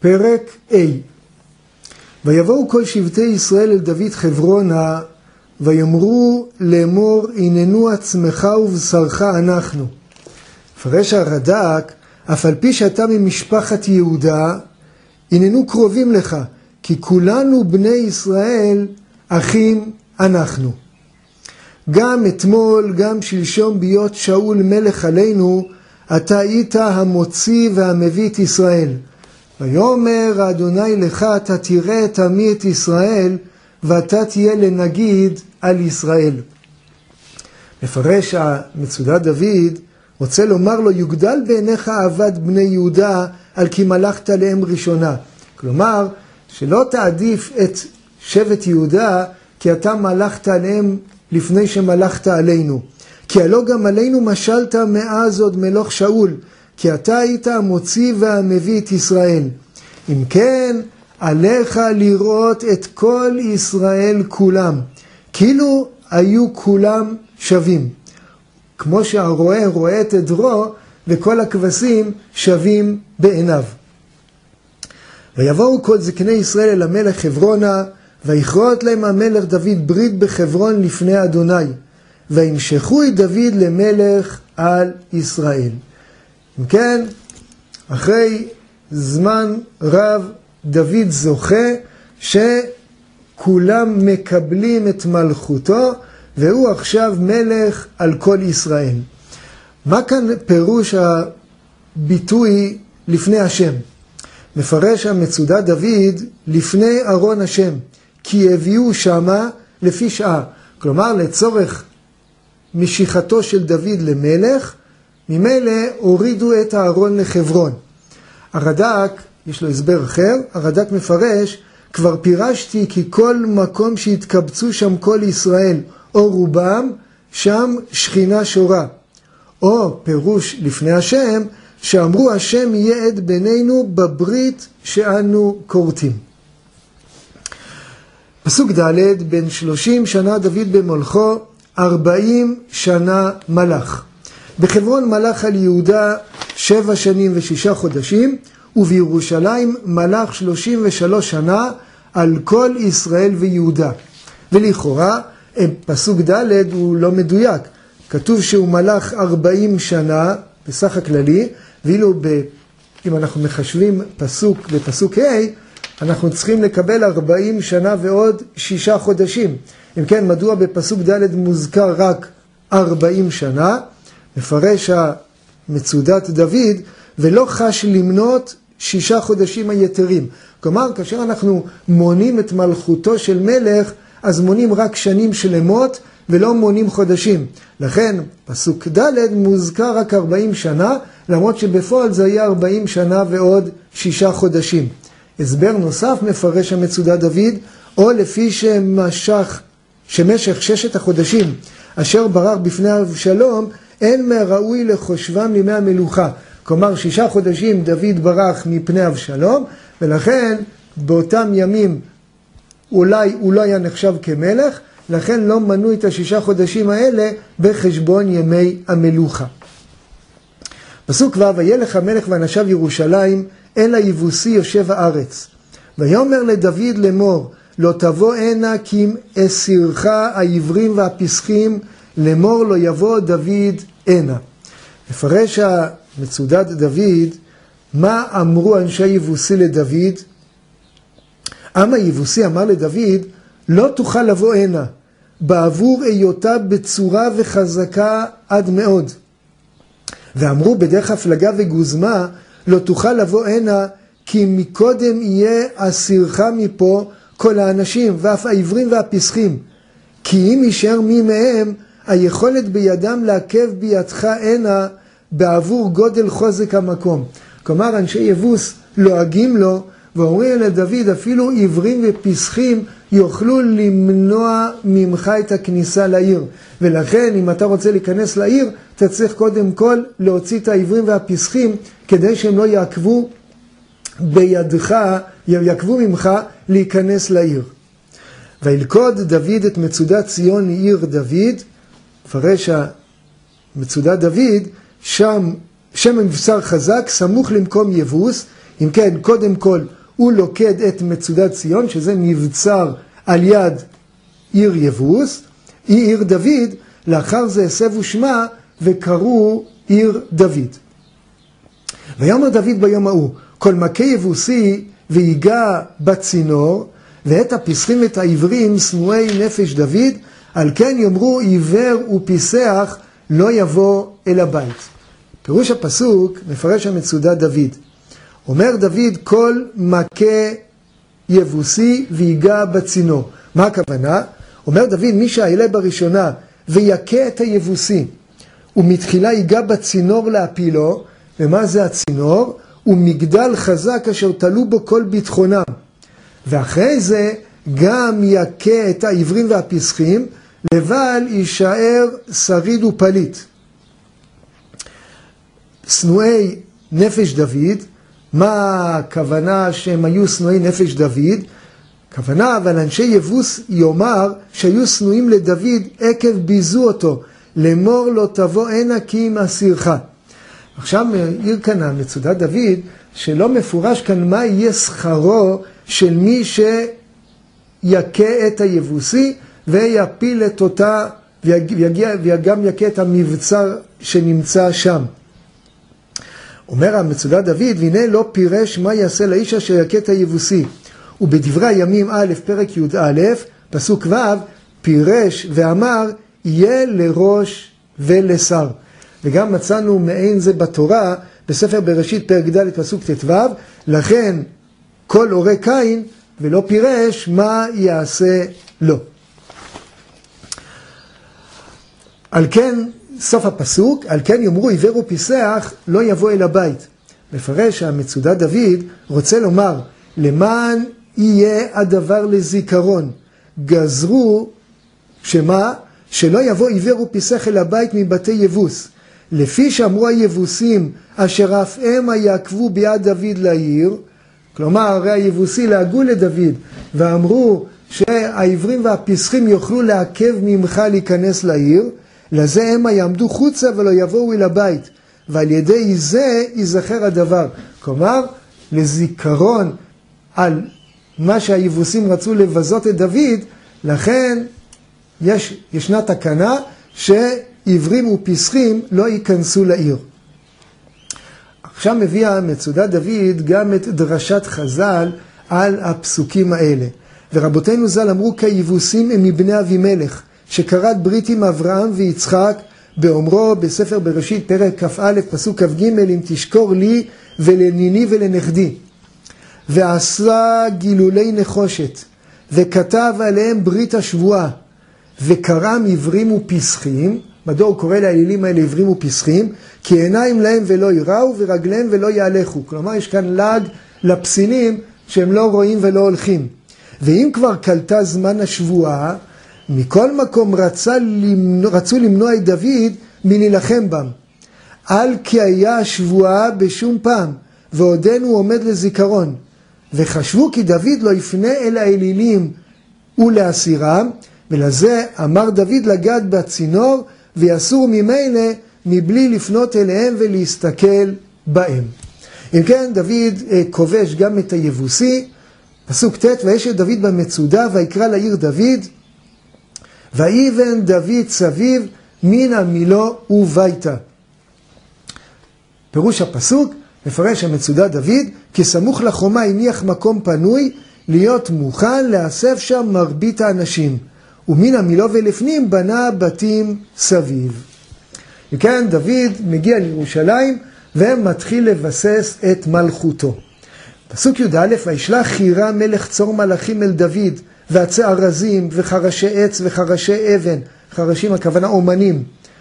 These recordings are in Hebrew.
פרק A. ויבואו כל שבטי ישראל אל דוד חברונה, ויאמרו לאמור, הננו עצמך ובשרך אנחנו. מפרש הרד"ק, אף על פי שאתה ממשפחת יהודה, הננו קרובים לך, כי כולנו בני ישראל אחים אנחנו. גם אתמול, גם שלשום ביות שאול מלך עלינו, אתה היית המוציא והמביא את ישראל. ויאמר אדוני לך, אתה תראה את עמי את ישראל, ואתה תהיה לנגיד על ישראל. מפרש המצודת דוד, רוצה לומר לו, יוגדל בעיניך אהבת בני יהודה, על כי מלכת עליהם ראשונה. כלומר, שלא תעדיף את שבט יהודה, כי אתה מלכת עליהם לפני שמלכת עלינו. כי הלא גם עלינו משלת מאז עוד מלוך שאול, כי אתה היית המוציא והמביא את ישראל. אם כן, עליך לראות את כל ישראל כולם, כאילו היו כולם שווים. כמו שהרועה רואה את עדרו, וכל הכבשים שווים בעיניו. ויבואו כל זקני ישראל אל המלך חברונה, ויכרות להם המלך דוד ברית בחברון לפני אדוני, וימשכו את דוד למלך על ישראל. אם כן, אחרי זמן רב דוד זוכה שכולם מקבלים את מלכותו, והוא עכשיו מלך על כל ישראל. מה כאן פירוש הביטוי לפני השם? מפרש המצודת דוד לפני ארון השם, כי הביאו שמה לפי שעה. כלומר, לצורך משיכתו של דוד למלך, ממילא הורידו את הארון לחברון. הרד"ק, יש לו הסבר אחר, הרד"ק מפרש, כבר פירשתי כי כל מקום שהתקבצו שם כל ישראל, או רובם, שם שכינה שורה. או פירוש לפני השם, שאמרו השם יהיה עד בינינו בברית שאנו כורתים. פסוק ד', בן 30 שנה דוד במולכו, 40 שנה מלך. בחברון מלך על יהודה 7 שנים ו6 חודשים, ובירושלים מלך 33 שנה על כל ישראל ויהודה. ולכאורה, פסוק ד' הוא לא מדויק. כתוב שהוא מלך 40 שנה בסך הכללי, ואילו אם אנחנו מחשבים פסוק בפסוק ה', אנחנו צריכים לקבל 40 שנה ועוד 6 חודשים. אם כן, מדוע בפסוק ד' מוזכר רק 40 שנה? מפרש המצודת דוד, ולא חש למנות 6 חודשים היתרים. כלומר, כאשר אנחנו מונים את מלכותו של מלך, אז מונים רק שנים שלמות ולא מונים חודשים. לכן, פסוק ד' מוזכר רק 40 שנה, למרות שבפועל זה היה 40 שנה ועוד 6 חודשים. הסבר נוסף מפרש המצודת דוד, או לפי שמשך 6 החודשים אשר ברח בפני אבשלום, אין מהראוי לחושבם לימי המלוכה. כלומר, 6 חודשים דוד ברח מפני אבשלום, ולכן באותם ימים אולי הוא לא היה נחשב כמלך, לכן לא מנו את 6 חודשים האלה בחשבון ימי המלוכה. פסוק ו', וילך המלך ואנשיו ירושלים אל היבוסי יושב הארץ. ויאמר לדוד לאמור, לא תבוא הנה כי אם אסירך העברים והפסחים, לאמור לא יבוא דוד הנה. מפרש המצודת דוד, מה אמרו אנשי יבוסי לדוד? עם היבוסי אמר לדוד, לא תוכל לבוא הנה, בעבור היותה בצורה וחזקה עד מאוד. ואמרו בדרך הפלגה וגוזמה, לא תוכל לבוא הנה, כי מקודם יהיה אסירך מפה כל האנשים, ואף העברים והפסחים. כי אם יישאר מי מהם, היכולת בידם לעכב בידך הנה, בעבור גודל חוזק המקום. כלומר, אנשי יבוס לועגים לו, ואומרים לדוד, אפילו עברים ופסחים יוכלו למנוע ממך את הכניסה לעיר. ולכן, אם אתה רוצה להיכנס לעיר, אתה צריך קודם כל להוציא את העברים והפסחים, כדי שהם לא יעכבו בידך, יעכבו ממך להיכנס לעיר. וילכוד דוד את מצודת ציון עיר דוד, מפרש מצודת דוד, שם מבשר חזק, סמוך למקום יבוס, אם כן, קודם כל הוא לוקד את מצודת ציון, שזה מבצר על יד עיר יבוס, היא עיר דוד, לאחר זה הסבו שמה וקראו עיר דוד. ויאמר דוד ביום ההוא, כל מכה יבוסי ויגע בצינור, ואת הפסחים ואת העברים שנואי נפש דוד, על כן יאמרו עיוור ופיסח לא יבוא אל הבית. פירוש הפסוק מפרש המצודת דוד. אומר דוד כל מכה יבוסי ויגע בצינור. מה הכוונה? אומר דוד מי שהעלה בראשונה ויקה את היבוסי ומתחילה ייגע בצינור להפילו, ומה זה הצינור? הוא מגדל חזק אשר תלו בו כל ביטחונם. ואחרי זה גם יקה את העברים והפסחים, לבל יישאר שריד ופליט. שנואי נפש דוד, מה הכוונה שהם היו שנואי נפש דוד? הכוונה, אבל אנשי יבוס יאמר שהיו שנואים לדוד עקב ביזו אותו, לאמור לא תבוא הנה כי אם אסירך. עכשיו מעיר כאן המצודת דוד שלא מפורש כאן מה יהיה שכרו של מי שיכה את היבוסי ויפיל את אותה וגם יכה את המבצר שנמצא שם. אומר המצודת דוד, והנה לא פירש מה יעשה לאיש אשר יכה את היבוסי. ובדברי הימים א' פרק י"א פסוק ו' פירש ואמר יהיה לראש ולשר. וגם מצאנו מעין זה בתורה בספר בראשית פרק ד' פסוק ט"ו, לכן כל הורה קין ולא פירש מה יעשה לו. על כן סוף הפסוק, על כן יאמרו עיוור ופיסח לא יבוא אל הבית. מפרש המצודת דוד רוצה לומר למען יהיה הדבר לזיכרון, גזרו שמה? שלא יבוא עיוור ופיסח אל הבית מבתי יבוס. לפי שאמרו היבוסים אשר אף הם יעקבו ביד דוד לעיר, כלומר הרי היבוסי להגו לדוד ואמרו שהעברים והפסחים יוכלו לעכב ממך להיכנס לעיר, לזה הם יעמדו חוצה ולא יבואו אל הבית, ועל ידי זה ייזכר הדבר. כלומר לזיכרון על מה שהיבוסים רצו לבזות את דוד, לכן ישנה תקנה שעברים ופסחים לא ייכנסו לעיר. עכשיו מביא מצודת דוד גם את דרשת חז"ל על הפסוקים האלה. ורבותינו ז"ל אמרו כי היבוסים הם מבני אבימלך, שכרת ברית עם אברהם ויצחק, באומרו בספר בראשית פרק כ"א פסוק כ"ג, אם תשקור לי ולניני ולנכדי. ועשה גילולי נחושת, וכתב עליהם ברית השבועה, וקרם עברים ופסחים. מדוע הוא קורא לאלילים האלה עברים ופסחים? כי עיניים להם ולא יראו ורגליהם ולא יהלכו. כלומר יש כאן לעג לפסילים שהם לא רואים ולא הולכים. ואם כבר קלטה זמן השבועה, מכל מקום רצו למנוע את דוד מלהילחם בם. על כי היה השבועה בשום פעם, ועודנו עומד לזיכרון. וחשבו כי דוד לא יפנה אל האלילים ולהסירם, ולזה אמר דוד לגעת בצינור, ויסור ממילא מבלי לפנות אליהם ולהסתכל בהם. אם כן, דוד כובש גם את היבוסי, פסוק ט' וישב דוד במצודה, ויקרא לעיר דוד, ויבן דוד סביב מן המילו וביתה. פירוש הפסוק, מפרש המצודת דוד, כי סמוך לחומה הניח מקום פנוי, להיות מוכן לאסף שם מרבית האנשים. ומן המילו ולפנים בנה בתים סביב. וכן דוד מגיע לירושלים ומתחיל לבסס את מלכותו. פסוק י"א, וישלח חירם מלך צור מלאכים אל דוד, ועצי ארזים וחרשי עץ וחרשי אבן, חרשים הכוונה אומנים,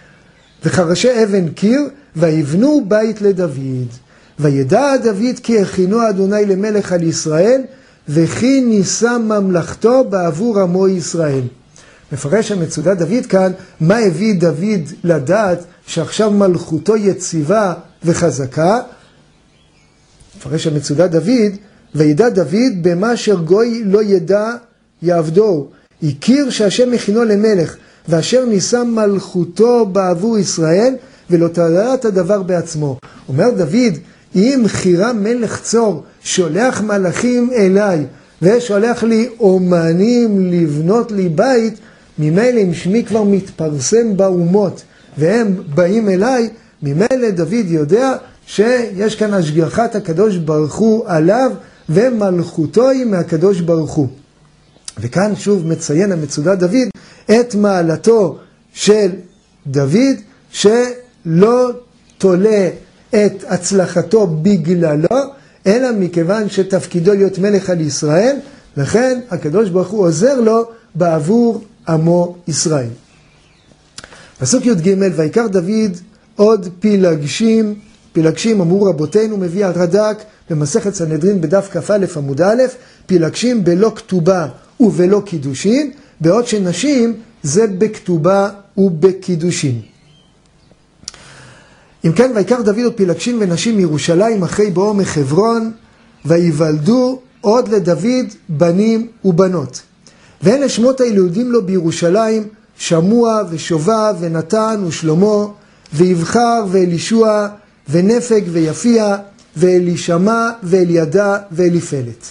וחרשי אבן קיר, ויבנו בית לדוד. וידע דוד כי הכינו אדוני למלך על ישראל, וכי נישא ממלכתו בעבור עמו ישראל. מפרש המצודת דוד כאן, מה הביא דוד לדעת שעכשיו מלכותו יציבה וחזקה? מפרש המצודת דוד, וידע דוד במה אשר גוי לא ידע יעבדו. הכיר שהשם מכינו למלך, ואשר נישא מלכותו בעבור ישראל, ולא תדע את הדבר בעצמו. אומר דוד, אם חירם מלך צור שולח מלאכים אליי, ושולח לי אומנים לבנות לי בית, ממילא אם שמי כבר מתפרסם באומות, והם באים אליי, ממילא דוד יודע שיש כאן השגחת הקדוש ברוך הוא עליו, ומלכותו היא מהקדוש ברוך הוא. וכאן שוב מציין המצודד דוד את מעלתו של דוד, שלא תולה את הצלחתו בגללו, אלא מכיוון שתפקידו להיות מלך על ישראל, לכן הקדוש ברוך הוא עוזר לו בעבור עמו ישראל. פסוק י"ג, ויקרא דוד עוד פילגשים, פילגשים אמרו רבותינו, מביא הרד"ק במסכת סנהדרין בדף כ"א עמוד א', פילגשים בלא כתובה ובלא קידושין, בעוד שנשים זה בכתובה ובקידושין. אם כן, ויקרא דוד עוד פילגשים ונשים מירושלים אחרי בואו מחברון, ויוולדו עוד לדוד בנים ובנות. ואלה שמות הילודים לו בירושלים, שמוע ושובב ונתן ושלמה, ויבחר ואלישוע ונפג ויפיע, ואלישמע ואלידע ואליפלת.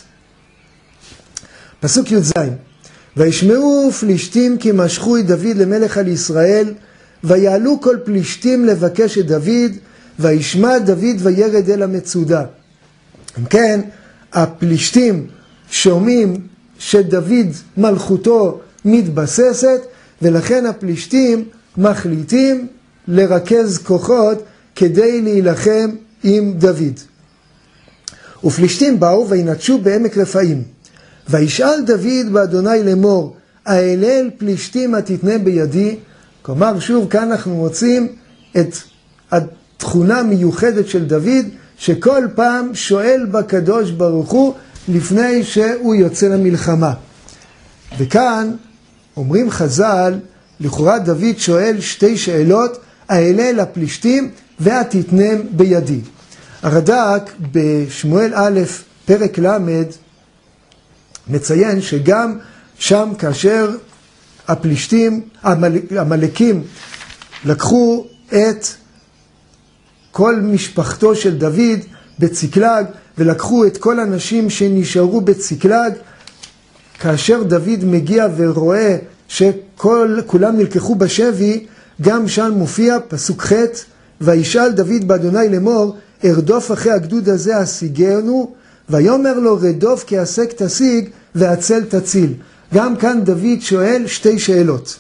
פסוק י"ז, וישמעו פלישתים כי משכו את דוד למלך על ישראל, ויעלו כל פלישתים לבקש את דוד, וישמע דוד וירד אל המצודה. אם כן, הפלישתים שומעים שדוד מלכותו מתבססת, ולכן הפלישתים מחליטים לרכז כוחות כדי להילחם עם דוד. ופלישתים באו וינטשו בעמק רפאים. וישאל דוד באדוני לאמור, האלל פלישתים התתנה בידי? כלומר, שוב כאן אנחנו מוצאים את התכונה המיוחדת של דוד, שכל פעם שואל בקדוש ברוך הוא לפני שהוא יוצא למלחמה. וכאן אומרים חז"ל, לכאורה דוד שואל שתי שאלות, האלל הפלישתים והתתנם בידי. הרד"ק בשמואל א' פרק ל' מציין שגם שם כאשר הפלישתים, המלאקים לקחו את כל משפחתו של דוד בציקלג, ולקחו את כל הנשים שנשארו בציקלג, כאשר דוד מגיע ורואה שכולם נלקחו בשבי, גם שם מופיע פסוק ח', וישאל דוד באדוני לאמור, ארדוף אחרי הגדוד הזה השיגנו, ויאמר לו רדוף כי עסק תשיג והצל תציל. גם כאן דוד שואל שתי שאלות.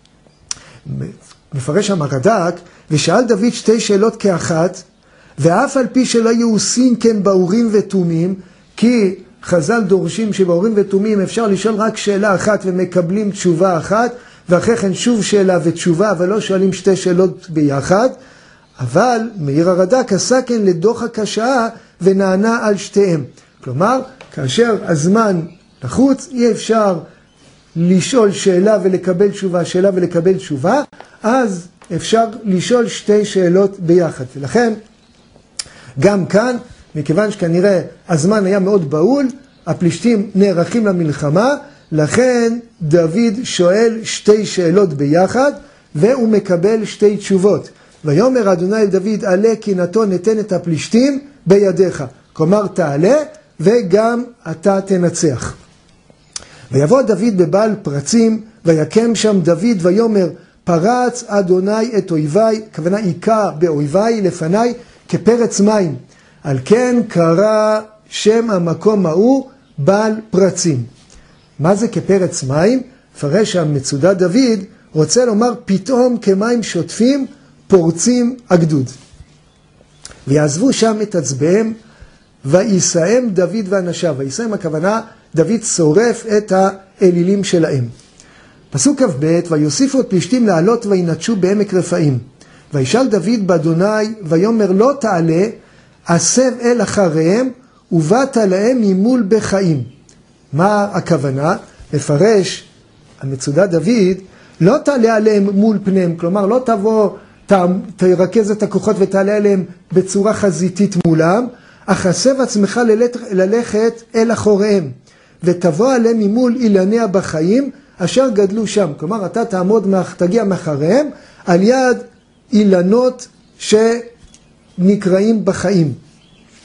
מפרש המרד"ק, ושאל דוד שתי שאלות כאחת, ואף על פי שלא יהיו עושים כן באורים ותומים, כי חז"ל דורשים שבאורים ותומים אפשר לשאול רק שאלה אחת ומקבלים תשובה אחת, ואחרי כן שוב שאלה ותשובה, אבל לא שואלים שתי שאלות ביחד. אבל מאיר הרד"ק עשה כן לדוחק השעה ונענה על שתיהם. כלומר, כאשר הזמן לחוץ, אי אפשר לשאול שאלה ולקבל תשובה, שאלה ולקבל תשובה, אז אפשר לשאול שתי שאלות ביחד. ולכן, גם כאן, מכיוון שכנראה הזמן היה מאוד בהול, הפלישתים נערכים למלחמה, לכן דוד שואל שתי שאלות ביחד, והוא מקבל שתי תשובות. ויאמר אדוני אל דוד, עלה כי נתון ניתן את הפלישתים בידיך. כלומר, תעלה וגם אתה תנצח. ויבוא דוד בבעל פרצים, ויקם שם דוד ויאמר, פרץ אדוני את אויביי, כוונה עיקה באויביי לפניי כפרץ מים. על כן קרא שם המקום ההוא בעל פרצים. מה זה כפרץ מים? פרש המצודד דוד רוצה לומר פתאום כמים שוטפים פורצים הגדוד. ויעזבו שם את עצביהם, ויסיים דוד ואנשיו. ויסיים הכוונה, דוד שורף את האלילים שלהם. פסוק כ"ב, ויוסיפו את פלישתים לעלות וינטשו בעמק רפאים. וישאל דוד באדוני, ויאמר לא תעלה, הסב אל אחריהם, ובאת להם ממול בחיים. מה הכוונה? מפרש המצודד דוד, לא תעלה עליהם מול פניהם, כלומר לא תבוא, תרכז את הכוחות ותעלה עליהם בצורה חזיתית מולם, אך הסב עצמך ללכת אל אחוריהם, ותבוא עליהם ממול אילניה בחיים, אשר גדלו שם. כלומר, אתה תגיע מאחריהם, על יד אילנות שנקראים בחיים.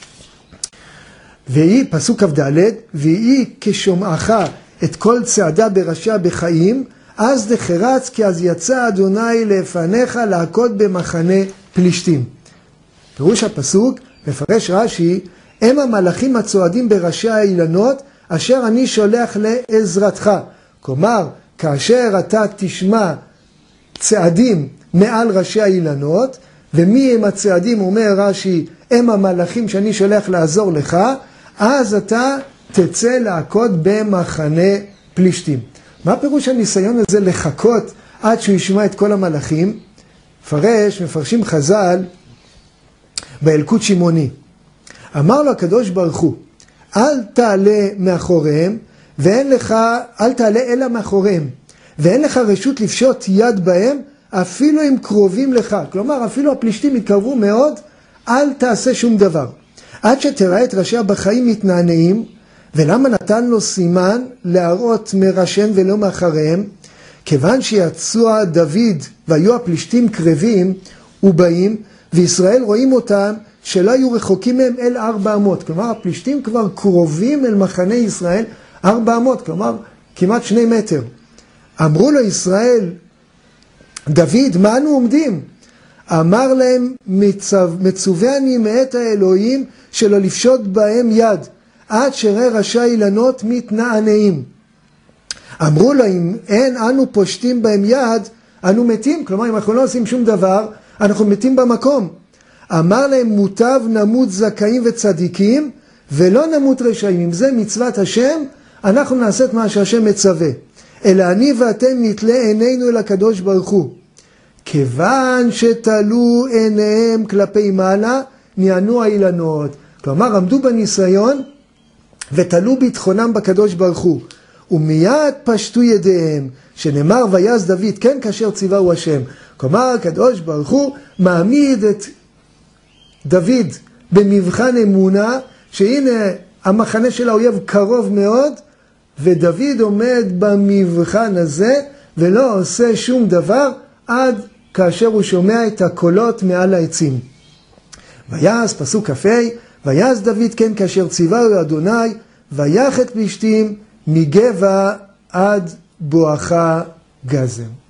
והיא, פסוק כ"ד, והיא כשומעך את כל צעדה בראשיה בחיים, אז דחרץ כי אז יצא אדוני לפניך להכות במחנה פלישתים. פירוש הפסוק, מפרש רש"י, הם המלאכים הצועדים בראשי האילנות, אשר אני שולח לעזרתך. כלומר, כאשר אתה תשמע צעדים מעל ראשי האילנות, ומי הם הצעדים, אומר רש"י, הם המלאכים שאני שולח לעזור לך, אז אתה תצא להכות במחנה פלישתים. מה פירוש הניסיון הזה לחכות עד שהוא ישמע את כל המלאכים? מפרשים חז"ל באלקוט שמעוני. אמר לו הקדוש ברוך הוא, אל תעלה מאחוריהם, אל תעלה אלא מאחוריהם, ואין לך רשות לפשוט יד בהם, אפילו אם קרובים לך. כלומר, אפילו הפלישתים התקרבו מאוד, אל תעשה שום דבר. עד שתראה את ראשי הבחיים מתנענעים, ולמה נתן לו סימן להראות מראשיהם ולא מאחריהם? כיוון שיצא דוד והיו הפלישתים קרבים ובאים, וישראל רואים אותם שלא היו רחוקים מהם אל 400. כלומר, הפלישתים כבר קרובים אל מחנה ישראל 400, כלומר, כמעט 2 מטר. אמרו לו ישראל, דוד, מה אנו עומדים? אמר להם, מצווה אני מאת האלוהים שלא לפשוט בהם יד, עד שראה ראשי האילנות מתנענעים. אמרו לו, אם אין אנו פושטים בהם יד, אנו מתים. כלומר, אם אנחנו לא עושים שום דבר, אנחנו מתים במקום. אמר להם, מוטב נמות זכאים וצדיקים, ולא נמות רשעים. אם זה מצוות השם, אנחנו נעשה את מה שהשם מצווה. אלא אני ואתם נתלה עינינו אל הקדוש ברוך הוא. כיוון שתלו עיניהם כלפי מעלה, נענו האילנות. כלומר, עמדו בניסיון ותלו ביטחונם בקדוש ברוך הוא. ומיד פשטו ידיהם, שנאמר ויעש דוד כן כאשר ציווהו השם. כלומר, הקדוש ברוך הוא מעמיד את דוד במבחן אמונה, שהנה המחנה של האויב קרוב מאוד, ודוד עומד במבחן הזה ולא עושה שום דבר עד כאשר הוא שומע את הקולות מעל העצים. ויעש, פסוק כ"ה, ויעש דוד כן כאשר ציווהו אדוני, ויך את פלישתים מגבע עד בואכה גזר.